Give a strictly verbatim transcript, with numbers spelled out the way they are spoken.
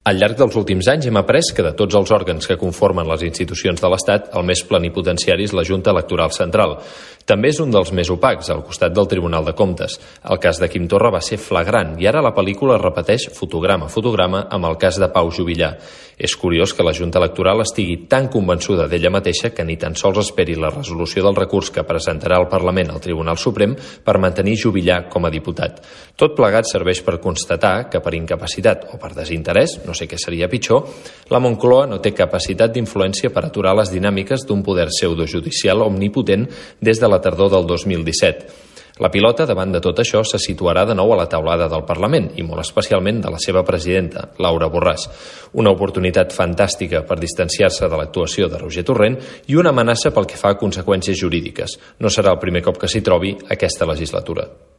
Al llarg dels últims anys hem après que de tots els òrgans que conformen les institucions de l'Estat, el més plenipotenciari és la Junta Electoral Central. També és un dels més opacs, al costat del Tribunal de Comptes. El cas de Quim Torra va ser flagrant i ara la pel·lícula es repeteix fotograma a fotograma amb el cas de Pau Juvillà. És curiós que la Junta Electoral estigui tan convençuda d'ella mateixa que ni tan sols esperi la resolució del recurs que presentarà el Parlament al Tribunal Suprem per mantenir Juvillà com a diputat. Tot plegat serveix per constatar que per incapacitat o per desinterès, no sé què seria pitjor, la Moncloa no té capacitat d'influència per aturar les dinàmiques d'un poder pseudojudicial omnipotent des de la tardor del dos mil disset. La pilota, davant de tot això, se situarà de nou a la taulada del Parlament i molt especialment de la seva presidenta, Laura Borràs. Una oportunitat fantàstica per distanciar-se de l'actuació de Roger Torrent i una amenaça pel que fa a conseqüències jurídiques. No serà el primer cop que s'hi trobi aquesta legislatura.